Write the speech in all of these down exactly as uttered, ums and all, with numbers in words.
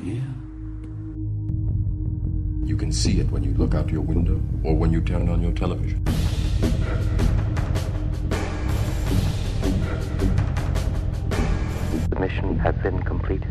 here? You can see it when you look out your window or when you turn on your television. The mission has been completed.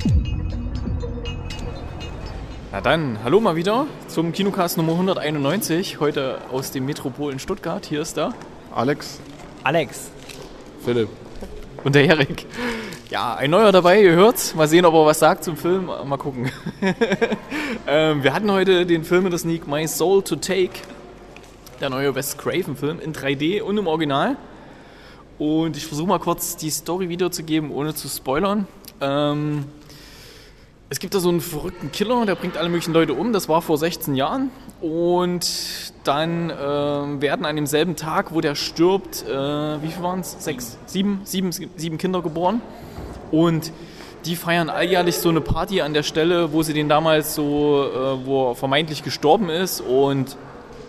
Na dann, hallo mal wieder zum Kinocast Nummer hunderteinundneunzig, heute aus dem Metropol in Stuttgart. Hier ist der Alex. Alex. Philipp. Und der Erik. Ja, ein neuer dabei, ihr hört's. Mal sehen, ob er was sagt zum Film. Mal gucken. ähm, wir hatten heute den Film in der Sneak My Soul to Take. Der neue Wes Craven-Film in drei D und im Original. Und ich versuche mal kurz die Story wiederzugeben, ohne zu spoilern. Ähm... Es gibt da so einen verrückten Killer, der bringt alle möglichen Leute um. Das war vor sechzehn Jahren. Und dann äh, werden an demselben Tag, wo der stirbt, äh, wie viel waren es? Sechs, sieben, sieben, sieben Kinder geboren. Und die feiern alljährlich so eine Party an der Stelle, wo sie den damals so, äh, wo er vermeintlich gestorben ist. Und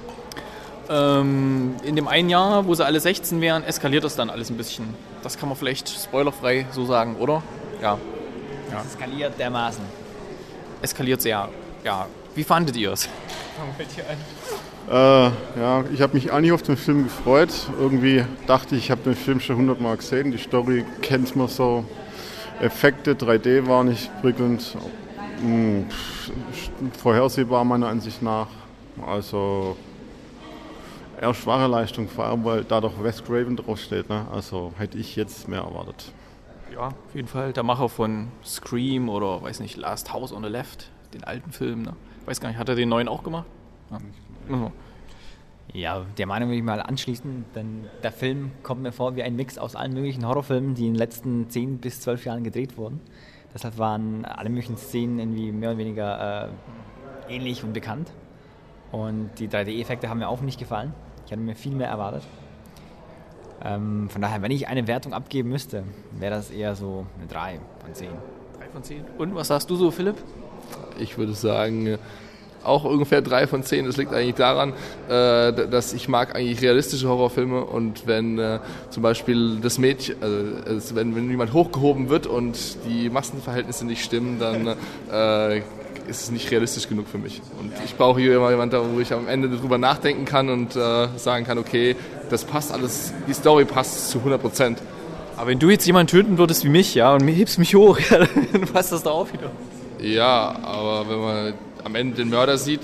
ähm, in dem einen Jahr, wo sie alle sechzehn wären, eskaliert das dann alles ein bisschen. Das kann man vielleicht spoilerfrei so sagen, oder? Ja. Ja. Es eskaliert dermaßen. Eskaliert sehr, ja. Wie fandet ihr es? Fangen wir hier an. Äh, ja, ich habe mich eigentlich auf den Film gefreut. Irgendwie dachte ich, ich habe den Film schon hundertmal gesehen. Die Story kennt man so. Effekte, drei D war nicht prickelnd. Hm, vorhersehbar meiner Ansicht nach. Also eher schwache Leistung, vor allem weil da doch Wes Craven draufsteht. Ne? Also hätte ich jetzt mehr erwartet. Ja, auf jeden Fall. Der Macher von Scream oder, weiß nicht, Last House on the Left, den alten Film. Ne? Ich weiß gar nicht, hat er den neuen auch gemacht? Ja, also. Ja, der Meinung will ich mal anschließen, denn der Film kommt mir vor wie ein Mix aus allen möglichen Horrorfilmen, die in den letzten zehn bis zwölf Jahren gedreht wurden. Deshalb waren alle möglichen Szenen irgendwie mehr oder weniger äh, ähnlich und bekannt. Und die drei D-Effekte haben mir auch nicht gefallen. Ich hatte mir viel mehr erwartet. Ähm, von daher, wenn ich eine Wertung abgeben müsste, wäre das eher so eine drei von zehn. drei von zehn. Und was sagst du so, Philipp? Ich würde sagen, auch ungefähr drei von zehn. Das liegt eigentlich daran, äh, dass ich mag eigentlich realistische Horrorfilme und wenn äh, zum Beispiel das Mädchen, also wenn, wenn jemand hochgehoben wird und die Massenverhältnisse nicht stimmen, dann äh, ist es nicht realistisch genug für mich. Und ich brauche hier immer jemanden, wo ich am Ende drüber nachdenken kann und äh, sagen kann, okay, das passt alles, die Story passt zu hundert Prozent. Aber wenn du jetzt jemanden töten würdest wie mich, ja, und mir hebst mich hoch, ja, dann passt das da auch wieder. Ja, aber wenn man am Ende den Mörder sieht,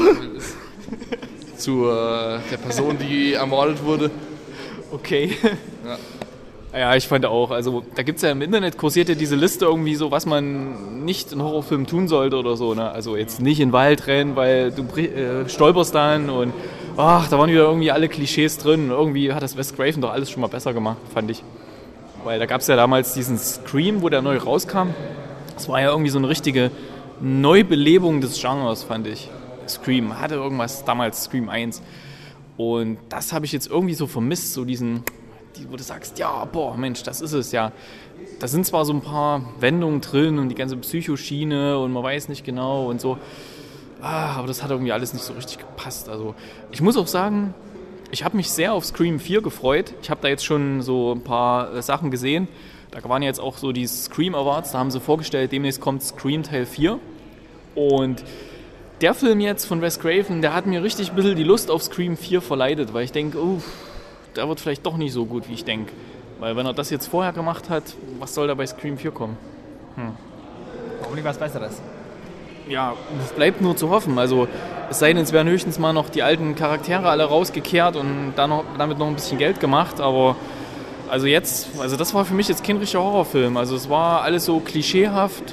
zu äh, der Person, die ermordet wurde. Okay. Ja. Ja, ich fand auch, also da gibt es ja im Internet, kursiert ja diese Liste irgendwie so, was man nicht in Horrorfilmen tun sollte oder so, ne? Also jetzt nicht in den Wald rennen, weil du äh, stolperst dann und ach, da waren wieder irgendwie alle Klischees drin. Irgendwie hat das Wes Craven doch alles schon mal besser gemacht, fand ich. Weil da gab es ja damals diesen Scream, wo der neu rauskam. Das war ja irgendwie so eine richtige Neubelebung des Genres, fand ich. Scream hatte irgendwas, damals Scream eins. Und das habe ich jetzt irgendwie so vermisst, so diesen... wo du sagst, ja, boah, Mensch, das ist es, ja. Da sind zwar so ein paar Wendungen drin und die ganze Psychoschiene und man weiß nicht genau und so, ah, aber das hat irgendwie alles nicht so richtig gepasst. Also ich muss auch sagen, ich habe mich sehr auf Scream vier gefreut. Ich habe da jetzt schon so ein paar äh, Sachen gesehen. Da waren jetzt auch so die Scream Awards, da haben sie vorgestellt, demnächst kommt Scream Teil vier. Und der Film jetzt von Wes Craven, der hat mir richtig ein bisschen die Lust auf Scream vier verleitet, weil ich denke, uff, der wird vielleicht doch nicht so gut, wie ich denke. Weil wenn er das jetzt vorher gemacht hat, was soll da bei Scream vier kommen? Hm. Warum nicht was Besseres? Ja, es bleibt nur zu hoffen. Also es sei denn, es werden höchstens mal noch die alten Charaktere alle rausgekehrt und dann noch, damit noch ein bisschen Geld gemacht. Aber also jetzt, also das war für mich jetzt kein richtiger Horrorfilm. Also es war alles so klischeehaft,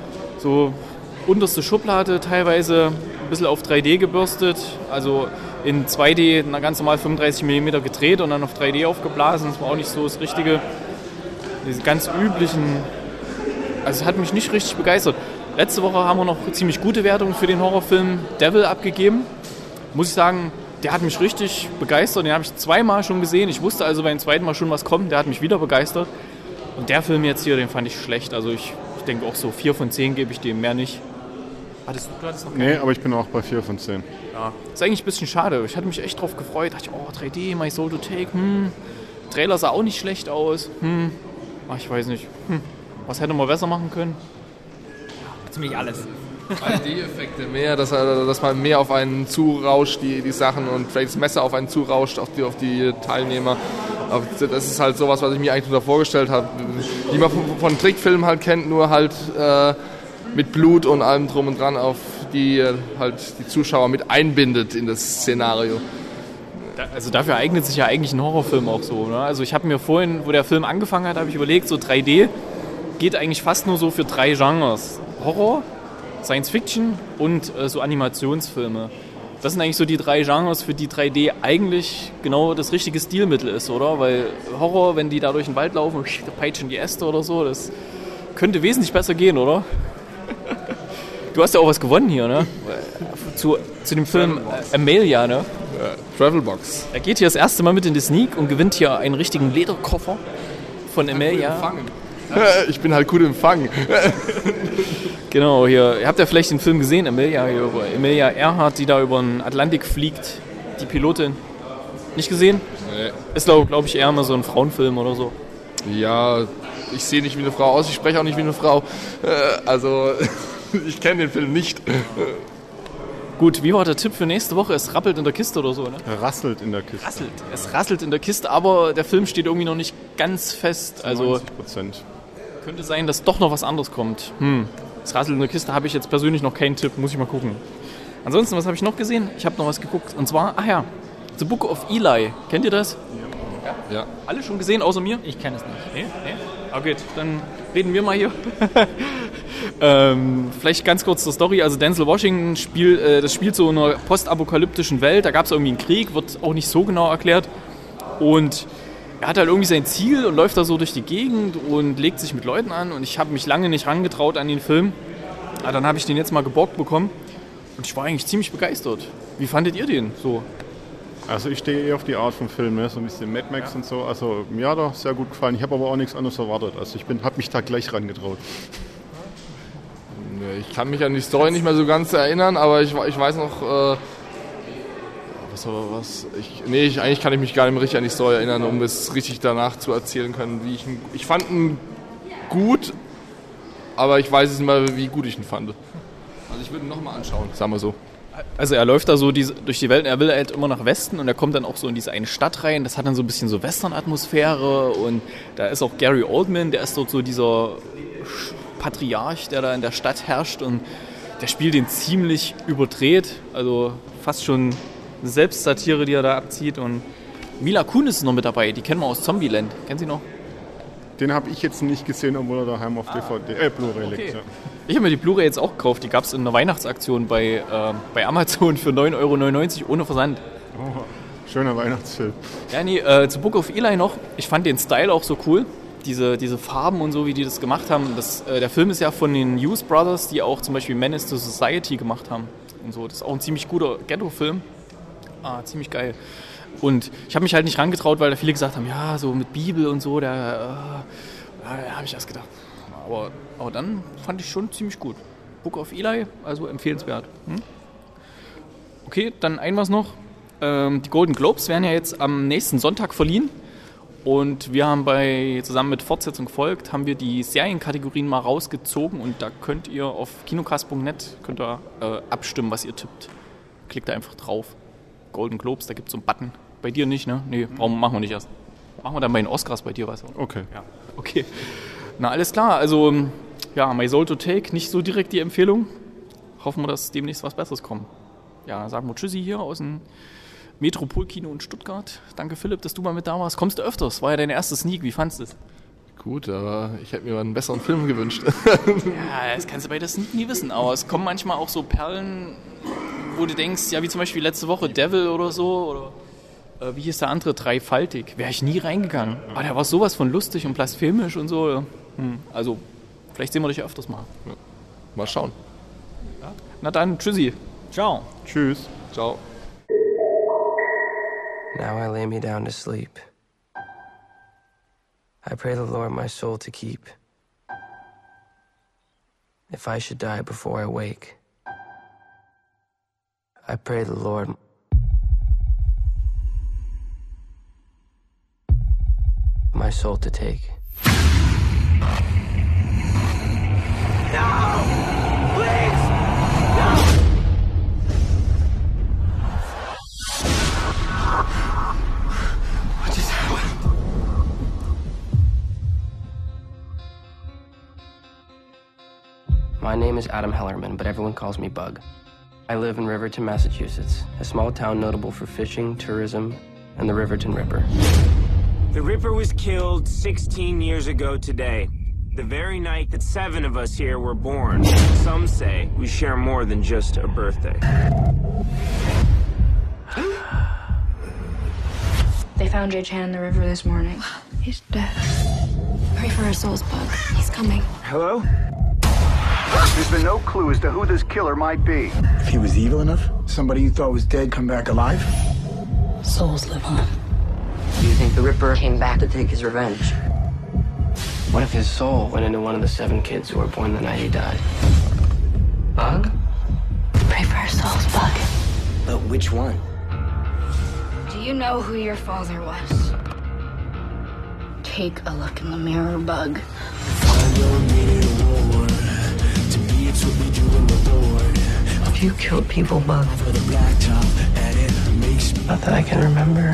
so unterste Schublade, teilweise ein bisschen auf drei D gebürstet. Also in zwei D na, ganz normal fünfunddreißig Millimeter gedreht und dann auf drei D aufgeblasen. Das war auch nicht so das Richtige. Diese ganz üblichen, also es hat mich nicht richtig begeistert. Letzte Woche haben wir noch ziemlich gute Wertungen für den Horrorfilm Devil abgegeben. Muss ich sagen, der hat mich richtig begeistert. Den habe ich zweimal schon gesehen. Ich wusste also beim zweiten Mal schon, was kommt. Der hat mich wieder begeistert. Und der Film jetzt hier, den fand ich schlecht. Also ich, ich denke auch so vier von zehn gebe ich dem, mehr nicht. Hattest du, du hattest noch Nee, aber ich bin auch bei vier von zehn. Ja, ist eigentlich ein bisschen schade. Ich hatte mich echt drauf gefreut. Dachte ich, oh, drei D, My Soul to Take, hm. Trailer sah auch nicht schlecht aus. Hm. Ach, ich weiß nicht. Hm. Was hätte man besser machen können? ziemlich alles. drei D-Effekte mehr, dass, dass man mehr auf einen zurauscht, die, die Sachen, und vielleicht das Messer auf einen zurauscht, auf die, auf die Teilnehmer. Aber das ist halt sowas, was ich mir eigentlich darunter vorgestellt habe. Wie man von, von Trickfilmen halt kennt, nur halt äh, mit Blut und allem drum und dran, auf die halt die Zuschauer mit einbindet in das Szenario. Also dafür eignet sich ja eigentlich ein Horrorfilm auch so. Ne? Also ich habe mir vorhin, wo der Film angefangen hat, habe ich überlegt, so drei D geht eigentlich fast nur so für drei Genres. Horror, Science Fiction und äh, so Animationsfilme. Das sind eigentlich so die drei Genres, für die drei D eigentlich genau das richtige Stilmittel ist, oder? Weil Horror, wenn die da durch den Wald laufen und peitschen die Äste oder so, das könnte wesentlich besser gehen, oder? Du hast ja auch was gewonnen hier, ne? Zu, zu dem Film Amelia, ne? Ja, Travelbox. Er geht hier das erste Mal mit in die Sneak und gewinnt hier einen richtigen Lederkoffer von Amelia. Ich bin halt gut empfangen. Genau, hier. Ihr habt ja vielleicht den Film gesehen, Amelia, hier über Amelia Earhart, die da über den Atlantik fliegt. Die Pilotin. Nicht gesehen? Nee. Ist, glaube glaub ich, eher mal so ein Frauenfilm oder so. Ja, ich sehe nicht wie eine Frau aus, ich spreche auch nicht wie eine Frau. Also, ich kenne den Film nicht. Gut, wie war der Tipp für nächste Woche? Es rappelt in der Kiste oder so, ne? Rasselt in der Kiste. Rasselt. Es rasselt in der Kiste, aber der Film steht irgendwie noch nicht ganz fest. Also neunzig Prozent. Könnte sein, dass doch noch was anderes kommt. Hm. Das Rasselt in der Kiste habe ich jetzt persönlich noch keinen Tipp, muss ich mal gucken. Ansonsten, was habe ich noch gesehen? Ich habe noch was geguckt. Und zwar, ach ja, The Book of Eli. Kennt ihr das? Ja. Ja. Alle schon gesehen, außer mir? Ich kenne es nicht. Nee? Nee? Okay, dann reden wir mal hier. ähm, vielleicht ganz kurz zur Story. Also Denzel Washington spielt, äh, das spielt so in einer postapokalyptischen Welt. Da gab es irgendwie einen Krieg, wird auch nicht so genau erklärt. Und er hat halt irgendwie sein Ziel und läuft da so durch die Gegend und legt sich mit Leuten an. Und ich habe mich lange nicht rangetraut an den Film. Aber dann habe ich den jetzt mal geborgt bekommen. Und ich war eigentlich ziemlich begeistert. Wie fandet ihr den so? Also ich stehe eher auf die Art von Film, ne? So ein bisschen Mad Max ja. und so. Also mir hat er sehr gut gefallen. Ich habe aber auch nichts anderes erwartet. Also ich habe mich da gleich rangetraut. Ich kann mich an die Story nicht mehr so ganz erinnern, aber ich, ich weiß noch, äh, was aber was, ich, nee, ich, eigentlich kann ich mich gar nicht mehr richtig an die Story erinnern, um es richtig danach zu erzählen können, wie ich ihn, ich fand ihn gut, aber ich weiß es nicht mehr, wie gut ich ihn fand. Also ich würde ihn nochmal anschauen, sagen wir so. Also er läuft da so diese, durch die Welt, er will halt immer nach Westen und er kommt dann auch so in diese eine Stadt rein, das hat dann so ein bisschen so Western-Atmosphäre und da ist auch Gary Oldman, der ist dort so dieser Patriarch, der da in der Stadt herrscht und der spielt den ziemlich überdreht, also fast schon eine Selbstsatire, die er da abzieht. Und Mila Kunis ist noch mit dabei, die kennen wir aus Zombieland. Kennen Sie noch? Den habe ich jetzt nicht gesehen, obwohl er daheim auf D V D, äh, Blu-ray okay. liegt. Ja. Ich habe mir die Blu-ray jetzt auch gekauft, die gab es in einer Weihnachtsaktion bei, äh, bei Amazon für neun Euro neunundneunzig ohne Versand. Oh, schöner Weihnachtsfilm. Ja, nee, äh, zu Book of Eli noch, ich fand den Style auch so cool. Diese, diese Farben und so, wie die das gemacht haben. Das, äh, der Film ist ja von den Hughes Brothers, die auch zum Beispiel Menace to Society gemacht haben. Und so. Das ist auch ein ziemlich guter Ghetto-Film. Ah, ziemlich geil. Und ich habe mich halt nicht rangetraut, weil da viele gesagt haben, ja, so mit Bibel und so, da, äh, da habe ich erst gedacht. Aber, aber dann fand ich schon ziemlich gut. Book of Eli, also empfehlenswert. Hm? Okay, dann ein was noch. Ähm, die Golden Globes werden ja jetzt am nächsten Sonntag verliehen. Und wir haben bei, zusammen mit Fortsetzung folgt, haben wir die Serienkategorien mal rausgezogen und da könnt ihr auf kinocast punkt net könnt ihr, äh, abstimmen, was ihr tippt. Klickt da einfach drauf. Golden Globes, da gibt es so einen Button. Bei dir nicht, ne? Nee, warum machen wir nicht erst? Machen wir dann bei den Oscars bei dir, weißt du? Okay. Ja, okay. Na, alles klar. Also, ja, My Soul to Take, nicht so direkt die Empfehlung. Hoffen wir, dass demnächst was Besseres kommt. Ja, sagen wir Tschüssi hier aus dem Metropolkino in Stuttgart. Danke, Philipp, dass du mal mit da warst. Kommst du öfters? War ja deine erste Sneak. Wie fandest du es? Gut, aber ich hätte mir mal einen besseren Film gewünscht. Ja, das kannst du bei der Sneak nie wissen. Aber es kommen manchmal auch so Perlen, wo du denkst, ja, wie zum Beispiel letzte Woche Devil oder so. Oder äh, wie hieß der andere? Dreifaltig. Wäre ich nie reingegangen. Aber der war sowas von lustig und blasphemisch und so. Hm. Also, vielleicht sehen wir dich ja öfters mal. Ja. Mal schauen. Ja. Na dann, tschüssi. Ciao. Tschüss. Ciao. Now I lay me down to sleep. I pray the Lord my soul to keep. If I should die before I wake, I pray the Lord my soul to take. No! My name is Adam Hellerman, but everyone calls me Bug. I live in Riverton, Massachusetts, a small town notable for fishing, tourism, and the Riverton Ripper. The Ripper was killed sixteen years ago today, the very night that seven of us here were born. Some say we share more than just a birthday. They found Jay Chan in the river this morning. He's dead. Pray for our souls, Bug. He's coming. Hello? There's been no clue as to who this killer might be. If he was evil enough, somebody you thought was dead come back alive? Souls live on. Do you think the Ripper came back to take his revenge? What if his soul went into one of the seven kids who were born the night he died? Bug? Pray for our souls, Bug. But which one? Do you know who your father was? Take a look in the mirror, Bug. Have you killed people, Bug? Not that I can remember.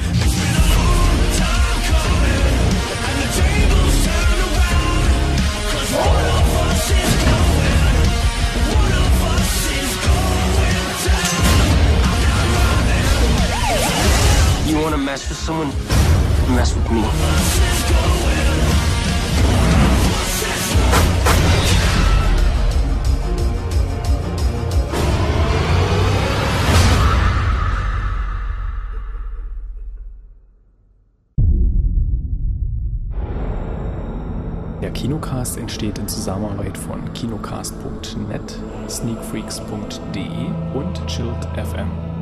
You want to mess with someone? Mess with me. Der Kinocast entsteht in Zusammenarbeit von kinocast punkt net, sneakfreaks punkt de und Chilled F M.